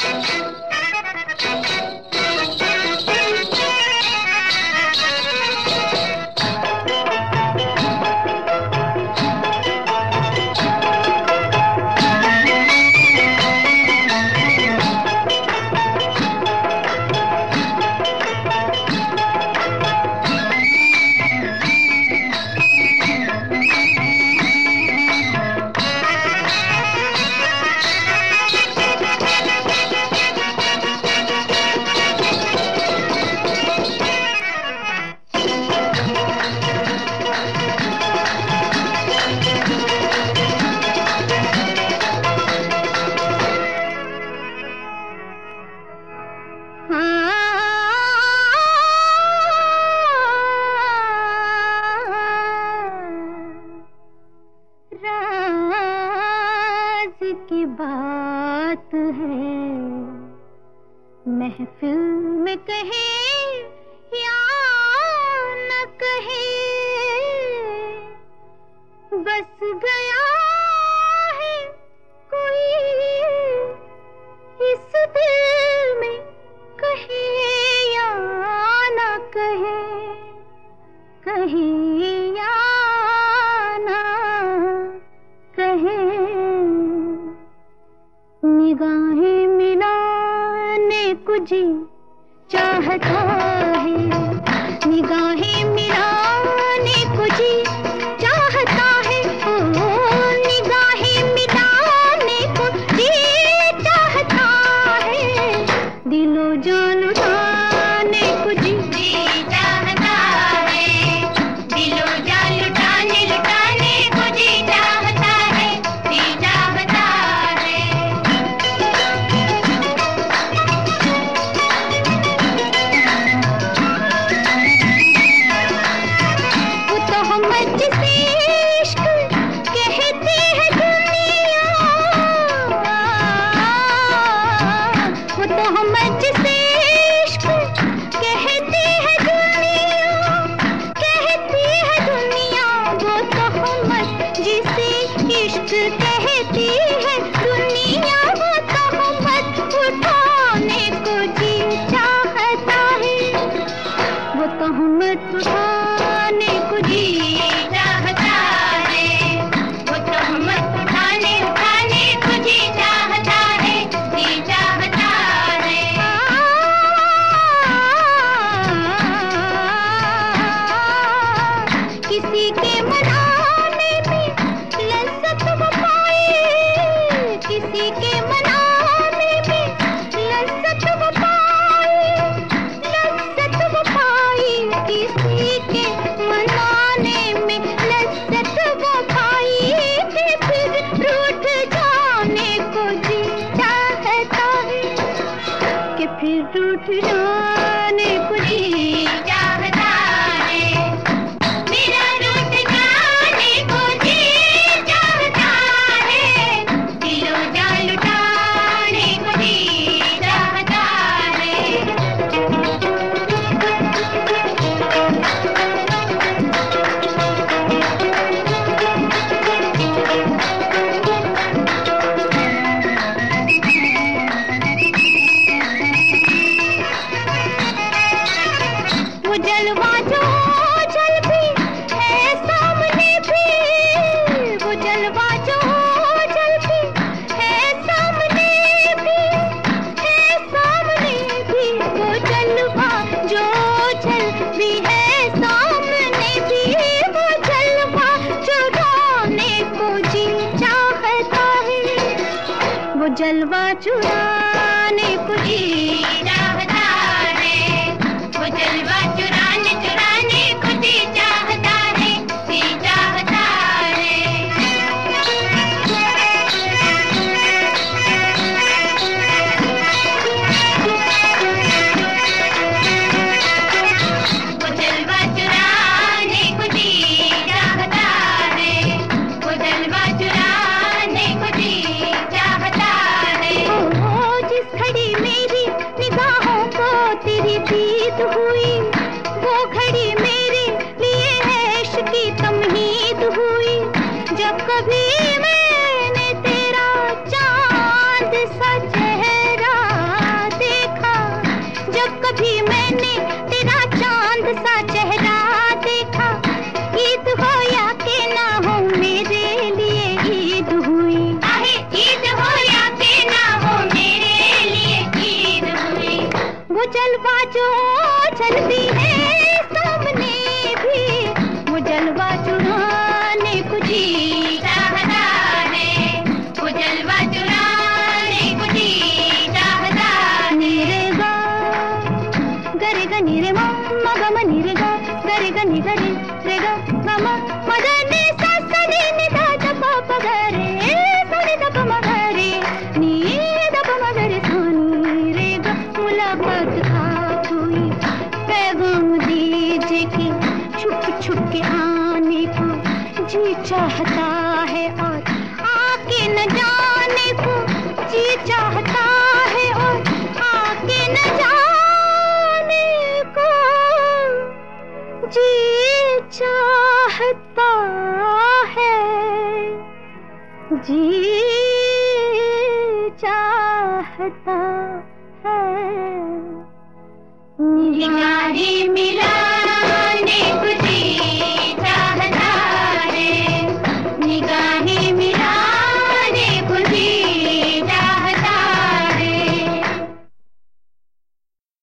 की बात है, महफिल में कहे या न कहे, बस गया है कोई इस दिल में, कहे या न कहे, कहे या न कहे। निगाहें मिलाने को जी चाहता है, निगाहें मिलाने को जी चाहता है, ओ निगाहें मिलाने को जी चाहता है, दिलो जान लुटाने को जी चाहता है, दिलो जान लुटाने को जी चाहता है, जी चाहता है। वो तो हम जिसे इश्क कहती है दुनिया, वो तो हम जिसे इश्क कहती है दुनिया, कहती है दुनिया, वो तो हम जिसे इश्क कहती है दुनिया, वो तो हम उठाने को जी चाहता है, वो तो हम उठाने को जी चाहता है, वो तो हम उठाने को जी चाहता है, जी चाहता है। किसी के मनाने में लज्जत वो पाए, किसी के मनाने में लज्जत वो पाए, लज्जत वो पाए, किसी के मनाने में लज्जत वो पाए, कि फिर रूठ जाने को जी चाहता है, कि फिर रूठ जाने को जी चाहता है, मेरा रूठ जाने को जी चाहता है, दिलो जान लुटाने को जी चाहता है। वो जलवा जो जल भी है सामने भी, वो जलवा जो जल भी है सामने भी, है सामने भी, वो जलवा जो जल भी है सामने भी, वो जलवा चुराने को जी चाहता है, वो जलवा चुराने को जी चाहता है, वो जलवा चुराने को जी चाहता है, जी चाहता है। वो जलवा चुराने को जी चाहता है, वो जलवा चुराने को जी चाहता है। ओ जिस घड़ी मेरी निगाहों को तेरी दीद हुई, वो घड़ी मेरे लिए है इश्क की तमहीद हुई, जब कभी मैंने तेरा चांद सा चेहरा जो चलती है सामने भी, वो जलवा चुराने को जी चाहता है, वो जलवा चुराने को जी चाहता है। नीरे गा गरे ग नीरे मम्मा गम नीरे गा गरे ग नी गरे रे गा मम मदने सा सा नी नी दा दा पा पा गरे सा नी दा पा मा गरे नी दा पा मा गरे सा नी रे गा। मुलाकात था कोई पैगाम दीजिए कि छुप छुप के आने को जी चाहता है, और आके न जाने को जी चाहता है, और आके न जाने को जी चाहता है, जी चाहता है। निगाहें मिलाने को